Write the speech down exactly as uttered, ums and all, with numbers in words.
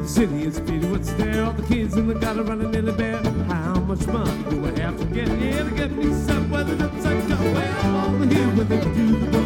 City is speedy, what's there? All the kids in the gutter running nearly bare. How much money do I have to get here to get me some weather upside down? Well, I'm over here with it, do the